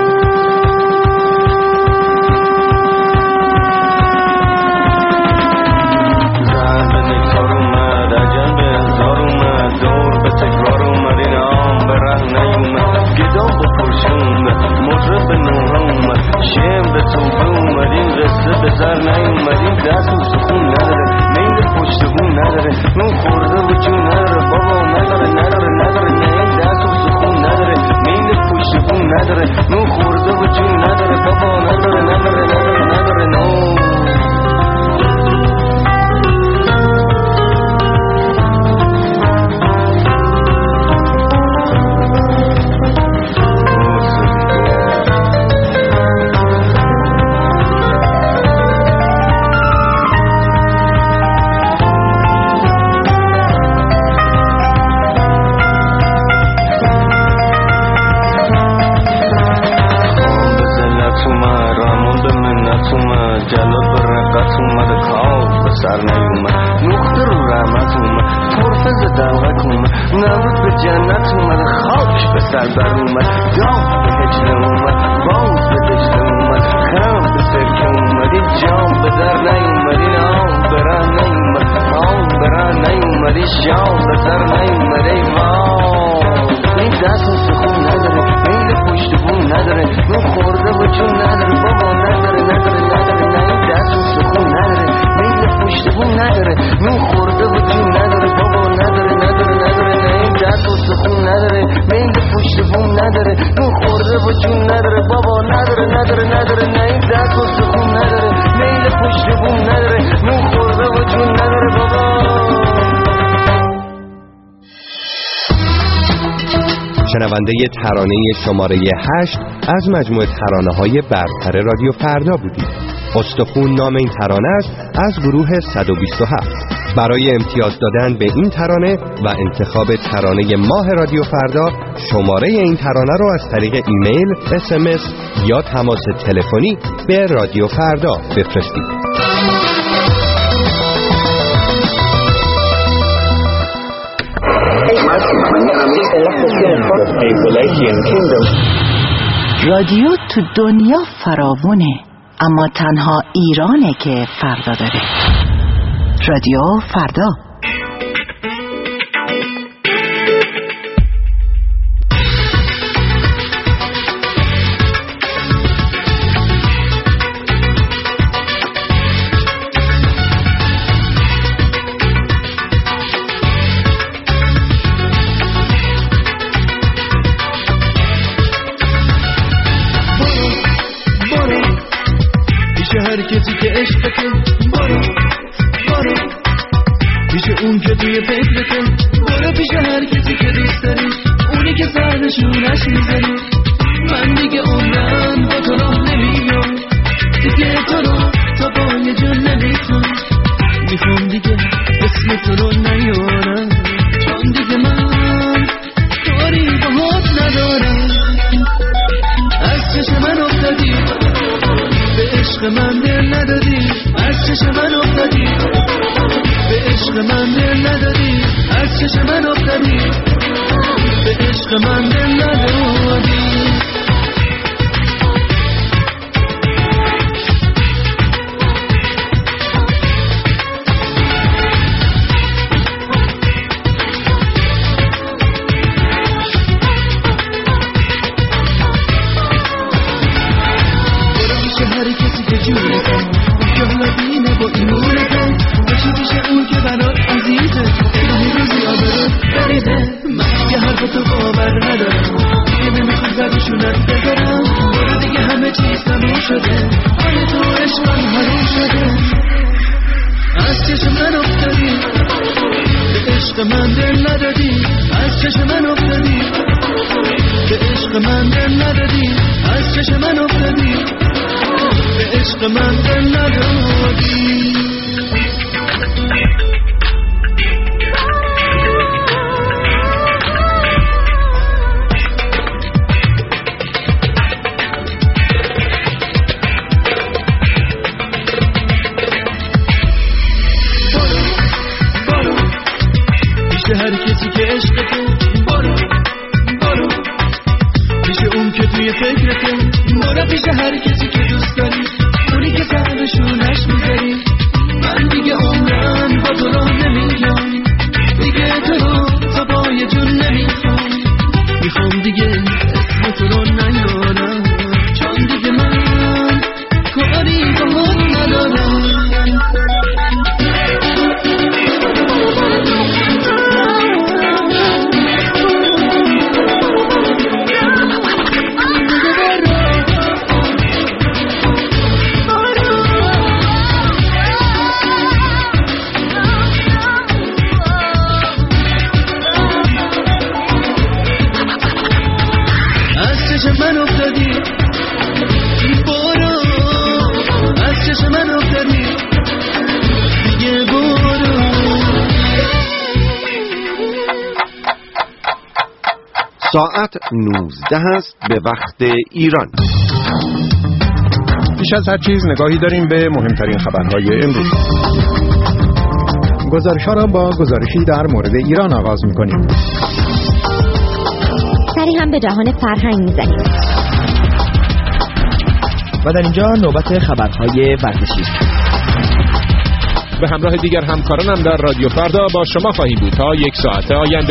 تکرار اومد این آم به ره نیومد گدام به پرشه اومد مطرب به نوحه اومد شم به توبه اومد این قصه به سر نیومد. این دست و سخون نداره میل پشت بون نداره نون خورده و جون نداره بابا نداره نه این دست و سخون نداره میل پشت بون نداره نون خورده و جون نداره بابا نداره نو. جلال به رقت اومد کاف به سر نیومد نقطه رو رحمت اومد طرفه ز دلغک اومد نمرود به جنت اومد خاک به سر بر اومد دام به هجله اومد باز به دجله اومد خم به سرکه اومد این جام به در نیومد این آم به ره نیومد این شام به سر نیومد ای وای. این دست و سخون نداره میل پشت بون نداره نون خورده و چون نداره بابا نداره دست و سخون نداره میل پشت بون نداره نون خورده و جون نداره بابا نداره نه این دست و سخون نداره میل پشت بون نداره نون خورده و جون نداره بابا نداره نه این دست و سخون نداره میل پشت بون نداره نون خورده و جون نداره بابا. شنونده ترانه شماره 8 از مجموعه ترانه‌های برتر رادیو فردا بودید. استخون نام این ترانه است از گروه 127. برای امتیاز دادن به این ترانه و انتخاب ترانه ماه رادیو فردا شماره این ترانه رو از طریق ایمیل، SMS یا تماس تلفنی به رادیو فردا بفرستید. رادیو تو دنیا فراوونه، اما تنها ایرانه که فردا داره. رادیو فردا. اون که توی فکرته، برو پیش هر کسی که دوست داری، اونی که سرنشونش میذاری. من دیگه عمرم با تو راه نمیام، دیگه تو رو تا پای جون نمیخوام. میخوام دیگه اسم تو رو نیارم، چون دیگه من کاری باهات ندارم. از چشم من افتادی، به عشق من دل ندادی. از چشم من افتادی، به عشق من دل ندادی. از چشم من افتادی، به عشق من دل ندادی. برو پیش هر کسی که جونه کن، که حالا بینه با ایمونه کن. باشی پیش اون که برات عزیزه، این روزی آبرو بریده. من دیگه حرف تو باور ندارم، دیگه نمیخواد زدشونت بذارم. برو دیگه همه چیز تموم شده، حال تو عشقم حروم شده. از چشم من افتادی، به عشق من دل ندادی. از چشم من افتادی، به عشق من دل ندادی. از چشم من افتادی، به عشق من دل ندادی. هر کسی که عشقته، برو برو پیش اون که توی فکرته. برو پیش هر کسی که دوست داری، اونی که سرشونش میذاری. من دیگه عمرم با تو راه نمیام، دیگه تو رو تا پای جون نمیخوام. میخوام دیگه اسم تو رو نیارم، چون دیگه من کاری باهات ندارم. من افتادی، برو. از چشم من افتادی، دیگه برو. ساعت 19 است به وقت ایران. پیش از هر چیز نگاهی داریم به مهمترین خبرهای امروز. گزارش‌ها را با گزارشی در مورد ایران آغاز می‌کنیم. سری هم به جهان فرهنگ می‌زنیم. و در اینجا نوبت خبرهای ورزشی. به همراه دیگر همکارانم در رادیو فردا با شما خواهیم بود تا 1 ساعت آینده.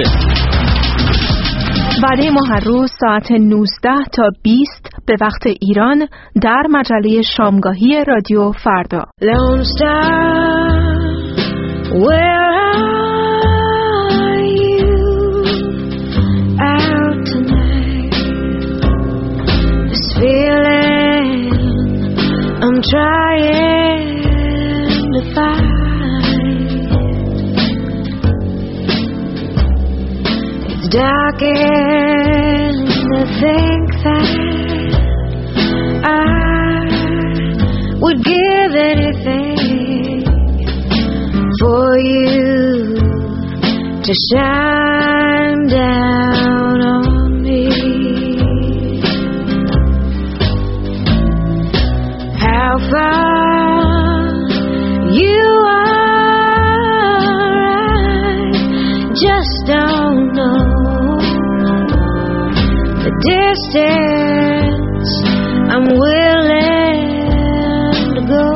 وعده ما هر روز ساعت 19 تا 20 به وقت ایران در مجله شامگاهی رادیو فردا. Lone Star, where are you out tonight? This feeling I'm trying to find. It's dark and I think that I would give anything for you to shine down on me. How far you are, I just don't know. The distance I'm willing to go.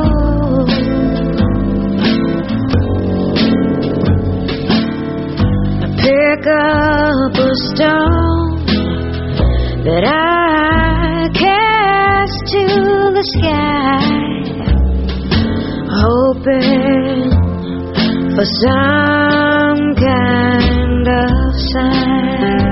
I pick up a stone that I cast to the sky, hoping for some kind of sign.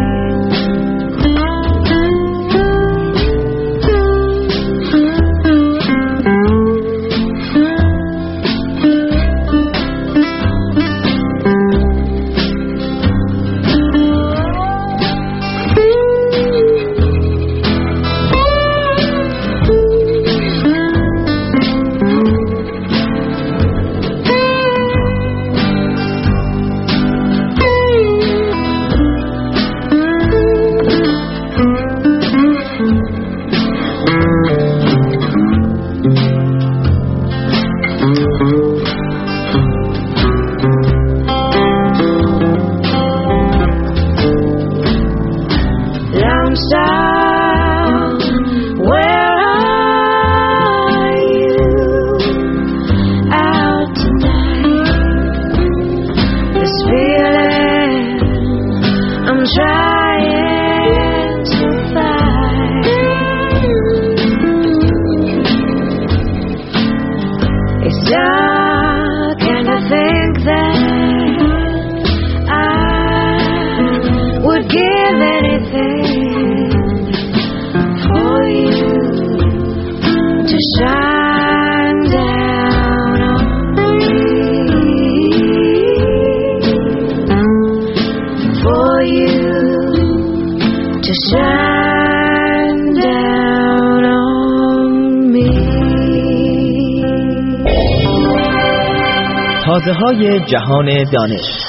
حوزه‌های جهان دانش.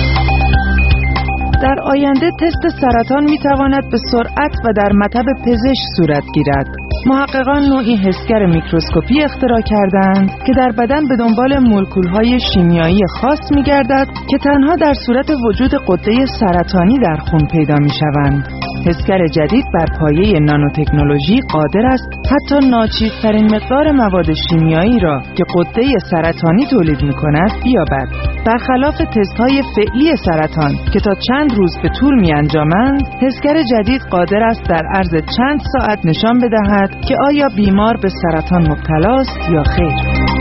در آینده تست سرطان میتواند به سرعت و در مطب پزشک صورت گیرد. محققان نوعی حسگر میکروسکوپی اختراع کردند که در بدن به دنبال مولکول‌های شیمیایی خاص می‌گردد که تنها در صورت وجود غده سرطانی در خون پیدا می‌شوند. حسگر جدید بر پایه نانوتکنولوژی قادر است حتی ناچیزترین مقدار مواد شیمیایی را که غده سرطانی تولید می‌کند بیابد. برخلاف تست‌های فعلی سرطان که تا چند روز به طول می‌انجامند، حسگر جدید قادر است در عرض چند ساعت نشان بدهد که آیا بیمار به سرطان مبتلا است یا خیر.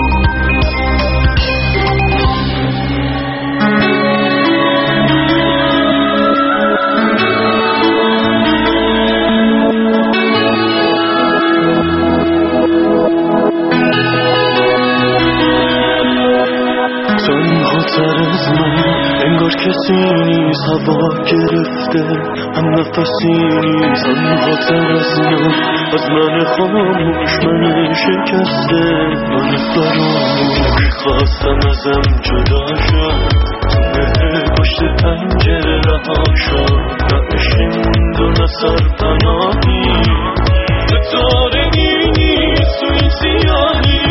انگار کسی نیست، هوا گرفته، هم نفسی نیست، هم خاطر از من خاموش، من شکسته، من فراموش خواستم ازم جدا شد، تو پشت پنجره رها شد، نه عشقی موند و نه سرپناهی، ستاره نیست و این سیاهی.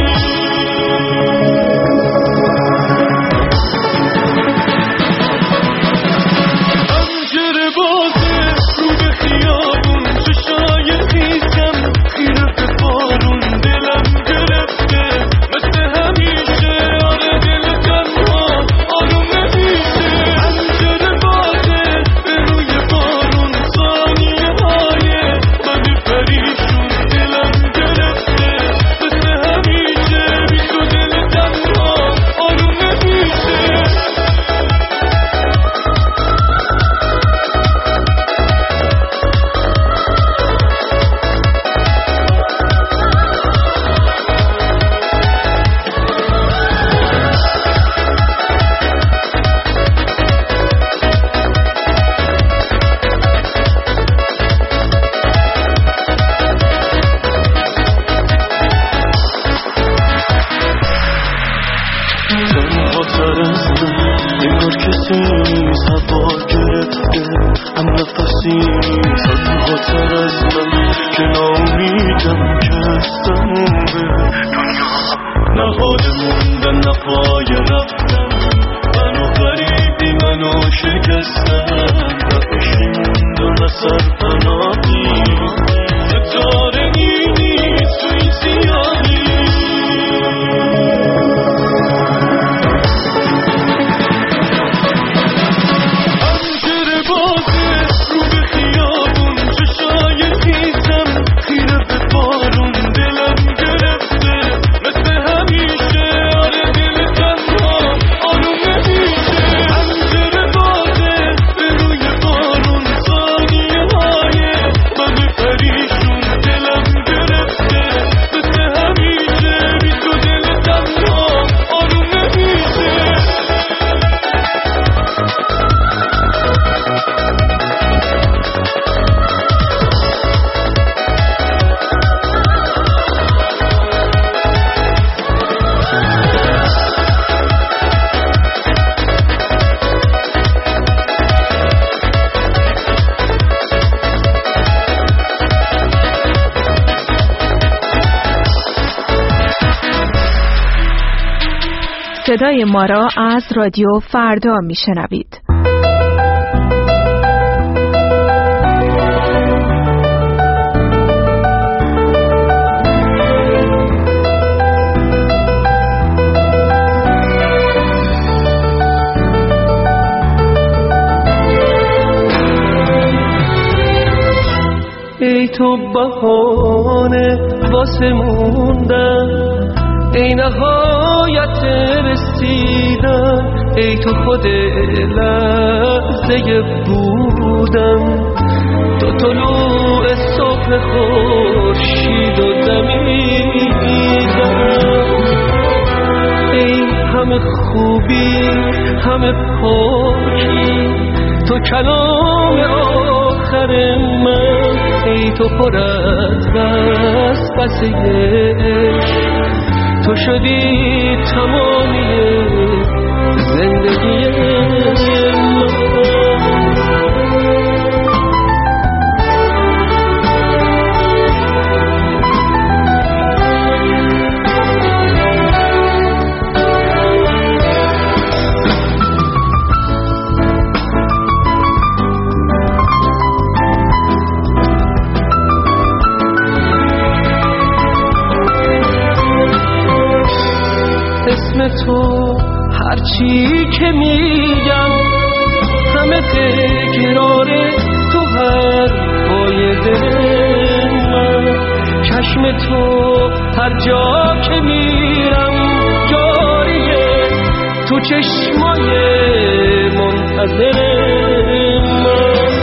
دورتر از من، انگار کسی نیست هوا گرفته هم نفسی تا تو خاطر از من که ناامیدم که هستم به دنیا نهاده موندن نپای رفتم منو غریبی منو شکستم نفشی موندن اثر پناهی ستاره نیست تو این سیاهی پنجره بازه رو به خیابون چشای خیزم خیره به بارون دلم گرفته مثل همیشه آره دل تنها آروم نمیشه پنجره بازه به روی بارون ثانیه های من پریشون دلم گرفته مثل همیشه بی تو دل تنها آروم نمیشه صدای ما را از رادیو فردا میشنوید. ای تو بهانه واسه موندن، ای نهایت رسیدن، ای تو خود لحظه بودن، تو طلوع صبح خورشید و دمیدن، ای همه خوبی همه پاکی، تو کلام آخر من، ای تو پر از وسوسه عشق، تو شدی تمامی زندگی من. اسم تو هرچی که میگم همه تکراره تو هر پای دل من، چشم تو هر جا که میرم جاریه تو چشمای منتظر من،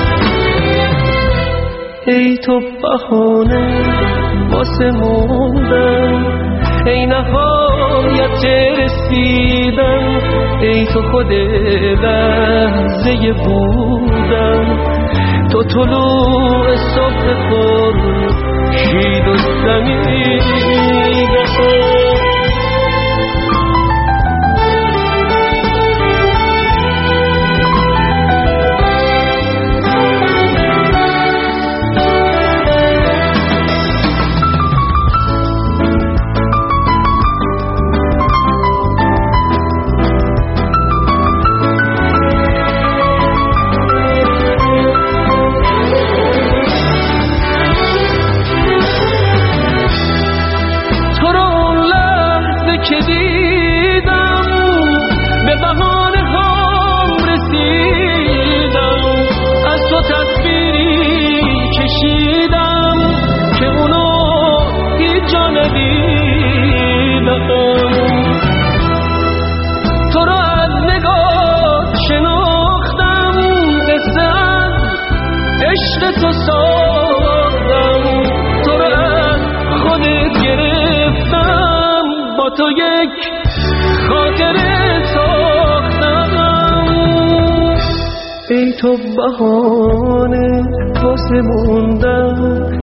ای تو بهانه واسه موندن، ای نهایت رسیدن، ای تو خود لحظه بودن، تو طلوع صبح خورشید و دمیدن. که دیدم به بهانه هم رسیدم، از تو تصویری کشیدم که اونو هیچ جا ندیدم، تو رو از نگاه شناختم، قصه از عشق تو ساختم، تو رو از خودت گرفتم، با تو یک خاطره ساختم، ای تو بهانه واسه موندن،